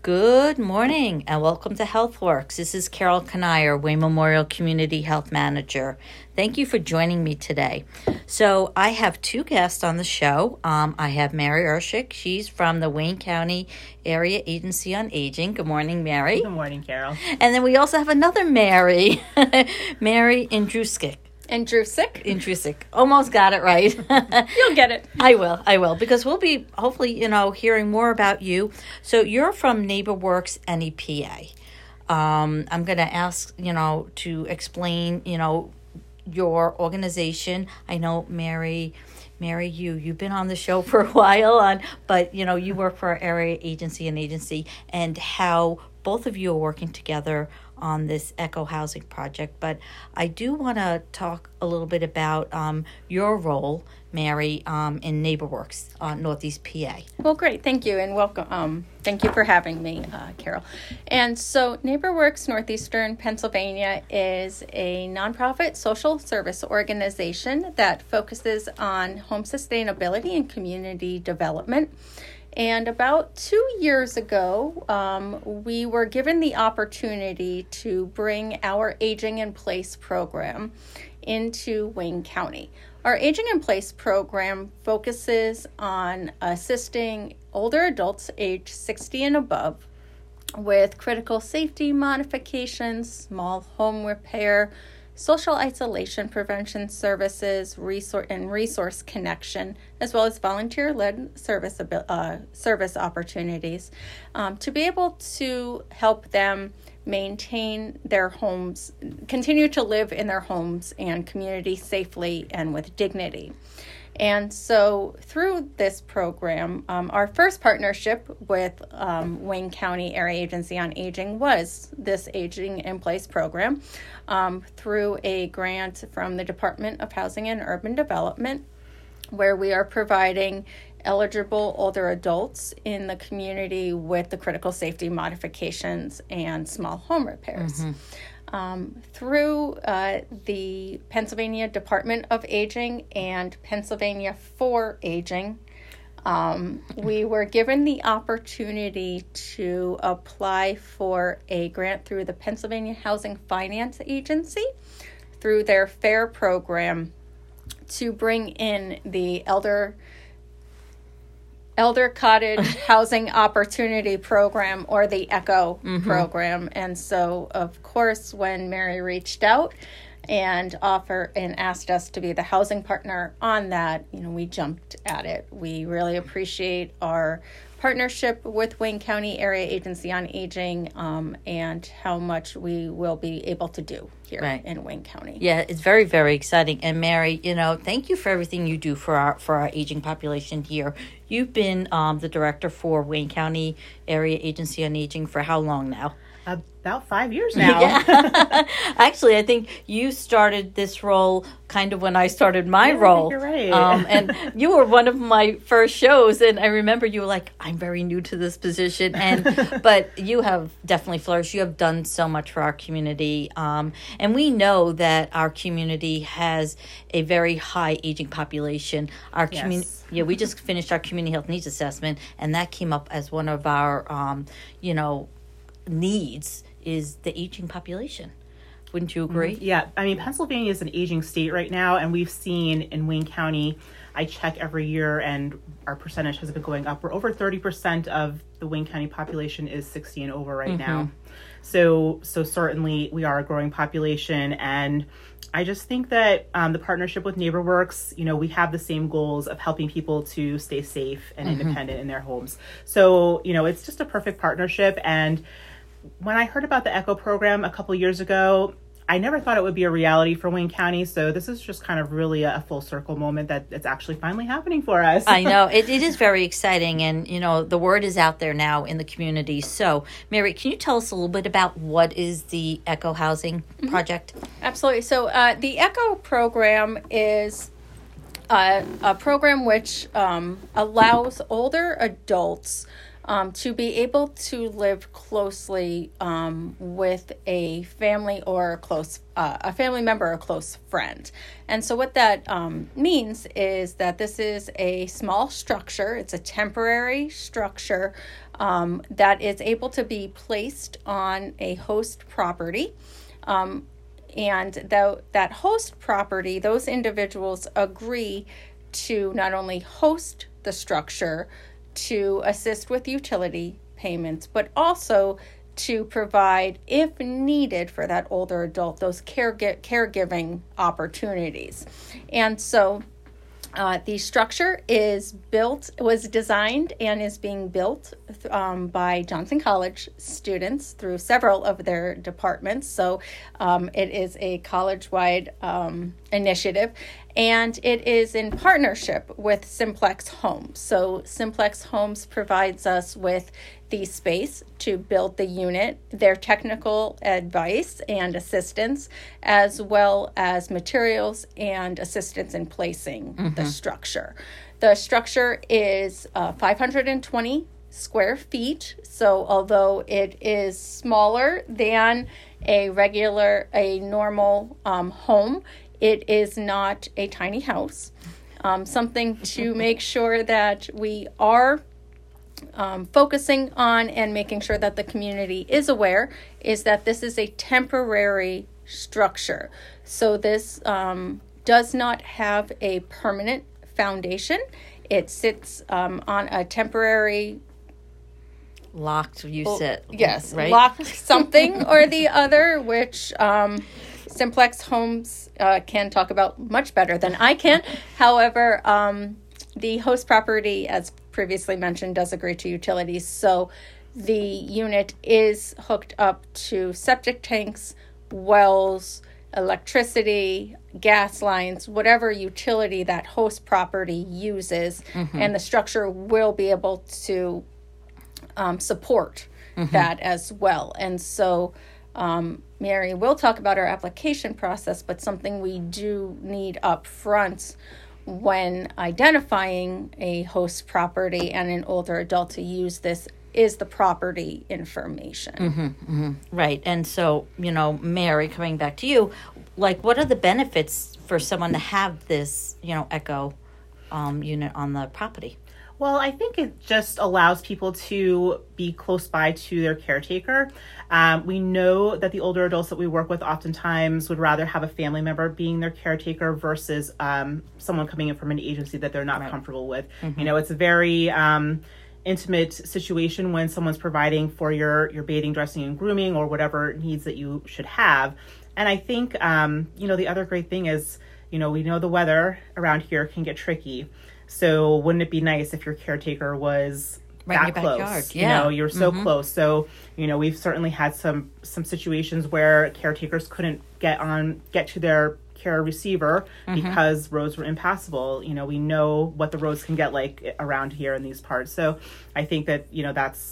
Good morning and welcome to HealthWorks. This is Carol Kanier, Wayne Memorial Community Health Manager. Thank you for joining me today. So I have two guests on the show. I have Mary Urshik. She's from the Wayne County Area Agency on Aging. Good morning, Mary. Good morning, Carol. And then we also have another Mary, Mary Andrusic. Andrusic. Almost got it right. You'll get it. I will, because we'll be hopefully, hearing more about you. So you're from NeighborWorks NEPA. I'm going to ask, to explain, your organization. I know, Mary, you've been on the show for a while, but, you work for our area agency and how both of you are working together on this eco housing project. But I do want to talk a little bit about your role, Mary, in NeighborWorks Northeast PA. Well, great. Thank you and welcome. Thank you for having me, Carol. And so NeighborWorks Northeastern Pennsylvania is a nonprofit social service organization that focuses on home sustainability and community development. And about 2 years ago, we were given the opportunity to bring our Aging in Place program into Wayne County. Our Aging in Place program focuses on assisting older adults aged 60 and above with critical safety modifications, small home repair, social isolation prevention services, resource connection, as well as volunteer-led service opportunities to be able to help them maintain their homes, continue to live in their homes and community safely and with dignity. And so through this program, our first partnership with Wayne County Area Agency on Aging was this Aging in Place program through a grant from the Department of Housing and Urban Development, where we are providing eligible older adults in the community with the critical safety modifications and small home repairs. Mm-hmm. Through the Pennsylvania Department of Aging and Pennsylvania for Aging, we were given the opportunity to apply for a grant through the Pennsylvania Housing Finance Agency through their FAIR program to bring in the Elder Cottage Housing Opportunity Program, or the ECHO program. And so, of course, when Mary reached out and asked us to be the housing partner on that, we jumped at it. We really appreciate our partnership with Wayne County Area Agency on Aging and how much we will be able to do here in Wayne County. Yeah, it's very, very exciting. And Mary, thank you for everything you do for our aging population here. You've been the director for Wayne County Area Agency on Aging for how long now? About 5 years now. Yeah. Actually, I think you started this role kind of when I started my role. You're right. And you were one of my first shows, and I remember you were like, I'm very new to this position. But you have definitely flourished. You have done so much for our community. And we know that our community has a very high aging population. Our community, we just finished our community health needs assessment, and that came up as one of our, needs is the aging population. Wouldn't you agree? Yeah. I mean, Pennsylvania is an aging state right now, and we've seen in Wayne County, I check every year, and our percentage has been going up. We're over 30% of the Wayne County population is 60 and over right now. So certainly we are a growing population, and I just think that the partnership with NeighborWorks, we have the same goals of helping people to stay safe and independent in their homes. So, it's just a perfect partnership. And when I heard about the ECHO program a couple years ago, I never thought it would be a reality for Wayne County. So this is just kind of really a full circle moment that it's actually finally happening for us. I know. It is very exciting. And, the word is out there now in the community. So, Mary, can you tell us a little bit about what is the ECHO Housing Project? Absolutely. So the ECHO program is a program which allows older adults to be able to live closely with a family or a family member or a close friend. And so what that means is that this is a small structure. It's a temporary structure that is able to be placed on a host property. And that host property, those individuals agree to not only host the structure, to assist with utility payments, but also to provide, if needed for that older adult, those caregiving opportunities. And so the structure was designed and is being built by Johnson College students through several of their departments. So it is a college-wide initiative, and it is in partnership with Simplex Homes. So Simplex Homes provides us with the space to build the unit, their technical advice and assistance, as well as materials and assistance in placing the structure. The structure is 520 square feet. So although it is smaller than a normal home, it is not a tiny house. Something to make sure that we are focusing on and making sure that the community is aware is that this is a temporary structure. So this does not have a permanent foundation. It sits on a temporary locked. Yes, right? Locked something or the other, which Simplex Homes can talk about much better than I can. However, the host property, as previously mentioned, does agree to utilities. So the unit is hooked up to septic tanks, wells, electricity, gas lines, whatever utility that host property uses, and the structure will be able to support that as well. And so Mary will talk about our application process, but something we do need up front when identifying a host property and an older adult to use this is the property information. Right. And so, Mary, coming back to you, what are the benefits for someone to have this, Echo unit on the property? Well, I think it just allows people to be close by to their caretaker. We know that the older adults that we work with oftentimes would rather have a family member being their caretaker versus someone coming in from an agency that they're not comfortable with. It's a very intimate situation when someone's providing for your bathing, dressing, and grooming, or whatever needs that you should have. And I think, the other great thing is, we know the weather around here can get tricky. So wouldn't it be nice if your caretaker was right that close? Backyard. Yeah. You're so close. So, we've certainly had some situations where caretakers couldn't get to their care receiver because roads were impassable. We know what the roads can get like around here in these parts. So I think that, that's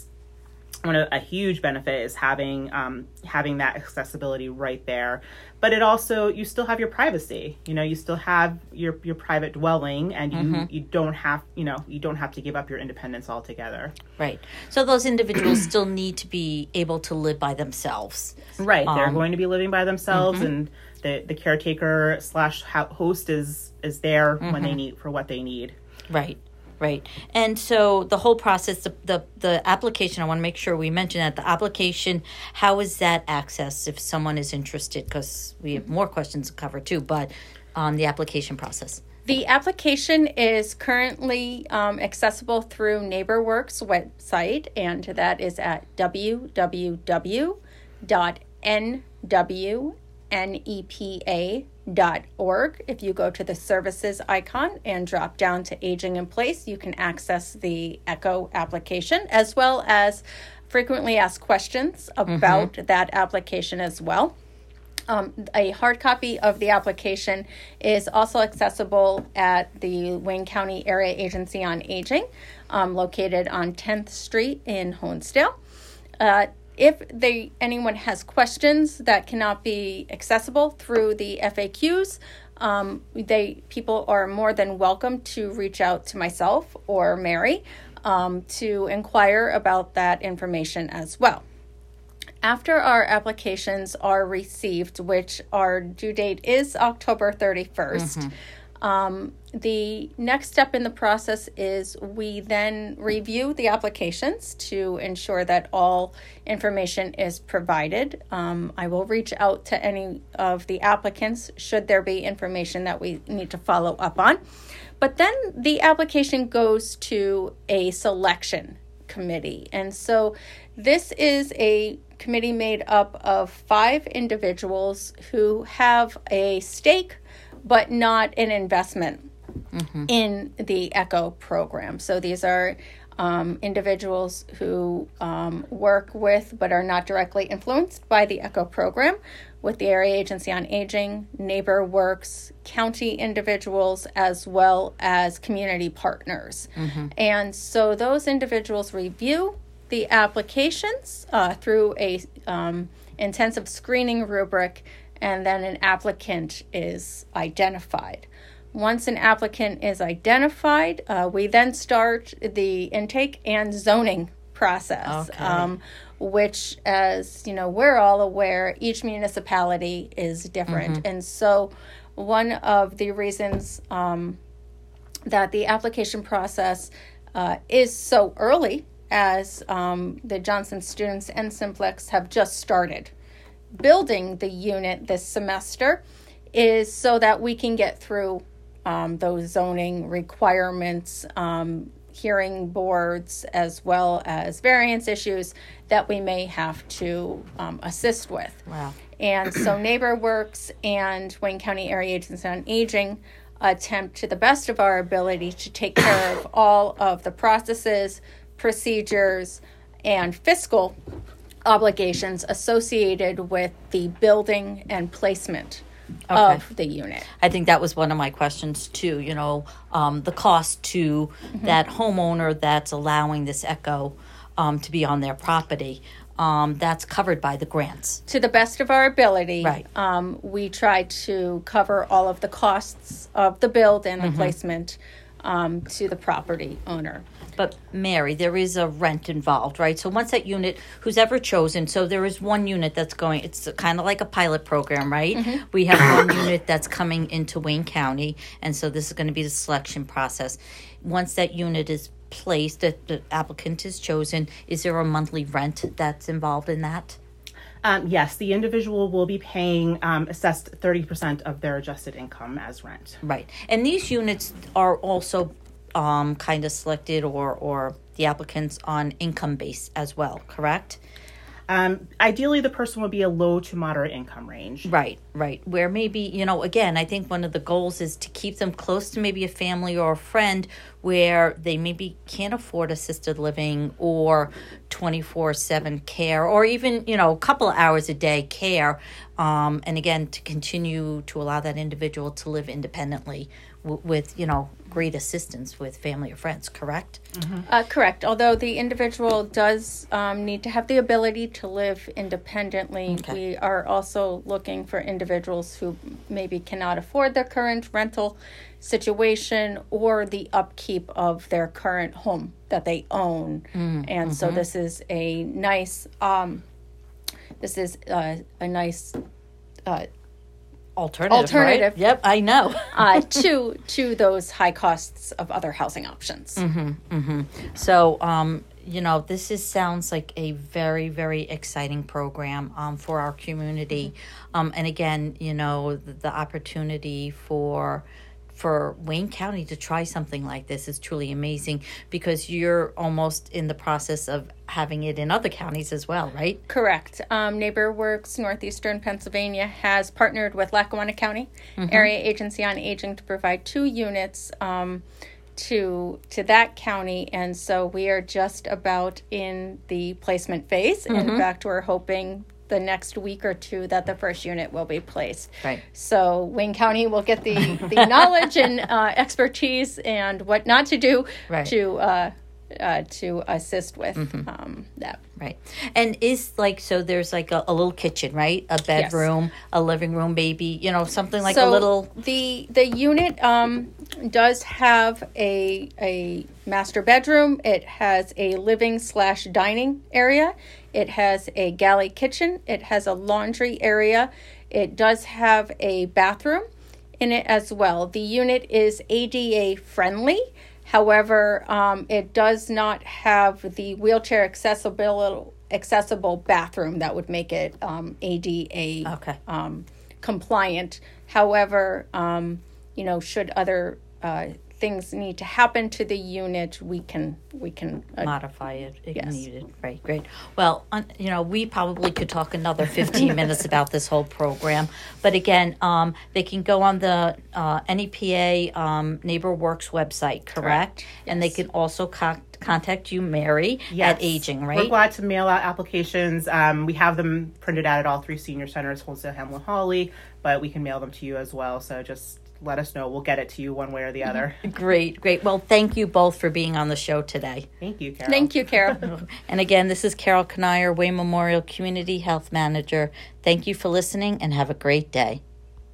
a huge benefit is having that accessibility right there. But it also, you still have your privacy. You still have your private dwelling, and you don't have to give up your independence altogether. Right. So those individuals still need to be able to live by themselves. Right. They're going to be living by themselves, and the caretaker / host is there when they need for what they need. Right. Right. And so the whole process, the application, I want to make sure we mention that the application, how is that accessed if someone is interested? Because we have more questions to cover too, but the application process. The application is currently accessible through NeighborWorks website, and that is at www.nwepa.org. If you go to the services icon and drop down to Aging in Place, you can access the ECHO application as well as frequently asked questions about that application as well. A hard copy of the application is also accessible at the Wayne County Area Agency on Aging, located on 10th Street in Honesdale. If anyone has questions that cannot be accessible through the FAQs, people are more than welcome to reach out to myself or Mary to inquire about that information as well. After our applications are received, which our due date is October 31st, The next step in the process is we then review the applications to ensure that all information is provided. I will reach out to any of the applicants should there be information that we need to follow up on. But then the application goes to a selection committee. And so this is a committee made up of 5 individuals who have a stake but not an investment in the ECHO program. So these are individuals who work with but are not directly influenced by the ECHO program with the Area Agency on Aging, NeighborWorks, county individuals, as well as community partners. And so those individuals review the applications through a intensive screening rubric, and then an applicant is identified. Once an applicant is identified, we then start the intake and zoning process, which, as you know, we're all aware, each municipality is different. And so one of the reasons that the application process is so early, as the Johnson students and Simplex have just started building the unit this semester, is so that we can get through those zoning requirements, hearing boards, as well as variance issues that we may have to assist with. Wow. And so NeighborWorks and Wayne County Area Agency on Aging attempt to the best of our ability to take care of all of the processes, procedures, and fiscal obligations associated with the building and placement of the unit. I think that was one of my questions too, you know, the cost to that homeowner that's allowing this ECHO to be on their property. That's covered by the grants. To the best of our ability, right. We try to cover all of the costs of the build and the placement to the property owner. But Mary, there is a rent involved, right? So once that unit, who's ever chosen, so there is one unit that's going, it's kind of like a pilot program, right? We have one unit that's coming into Wayne County, and so this is going to be the selection process. Once that unit is placed, the applicant is chosen, is there a monthly rent that's involved in that? Yes, the individual will be paying assessed 30% of their adjusted income as rent. Right. And these units are also kind of selected or the applicants on income base as well, correct? Ideally, the person would be a low to moderate income range. Right. Where maybe, you know, again, I think one of the goals is to keep them close to maybe a family or a friend where they maybe can't afford assisted living or 24/7 care, or even, you know, a couple of hours a day care. And again, to continue to allow that individual to live independently with, you know, great assistance with family or friends, correct? Correct. Although the individual does need to have the ability to live independently, we are also looking for individuals who maybe cannot afford their current rental situation or the upkeep of their current home that they own. And so this is a nice alternative. Right? Yep, I know. to those high costs of other housing options. So, you know, this sounds like a very, very exciting program for our community. And again, you know, the opportunity for Wayne County to try something like this is truly amazing, because you're almost in the process of having it in other counties as well, right? Correct. NeighborWorks Northeastern Pennsylvania has partnered with Lackawanna County Area Agency on Aging to provide 2 units to that county, and so we are just about in the placement phase. In fact, we're hoping the next week or 2 that the first unit will be placed. Right. So Wayne County will get the knowledge and expertise and what not to do to assist with that. Right. And is like, so there's like a little kitchen, right? A bedroom, a living room, maybe, you know, something like a little. The unit does have a master bedroom. It has a living/dining area. It has a galley kitchen. It has a laundry area. It does have a bathroom. in it as well. The unit is ADA friendly. However, it does not have the wheelchair accessible bathroom that would make it ADA compliant. However, should other things need to happen to the unit, we can modify it if yes. needed. Right, great. Well, we probably could talk another 15 minutes about this whole program, but again, they can go on the NEPA NeighborWorks website, correct? Yes. And they can also contact you, Mary, yes. at Aging, right? We're glad to mail out applications. We have them printed out at all 3 senior centers, Holmesdale, Hamlin, Hawley, but we can mail them to you as well. So just let us know. We'll get it to you one way or the other. Great. Well, thank you both for being on the show today. Thank you, Carol. Thank you, Carol. And again, this is Carol Kanier, Wayne Memorial Community Health Manager. Thank you for listening and have a great day.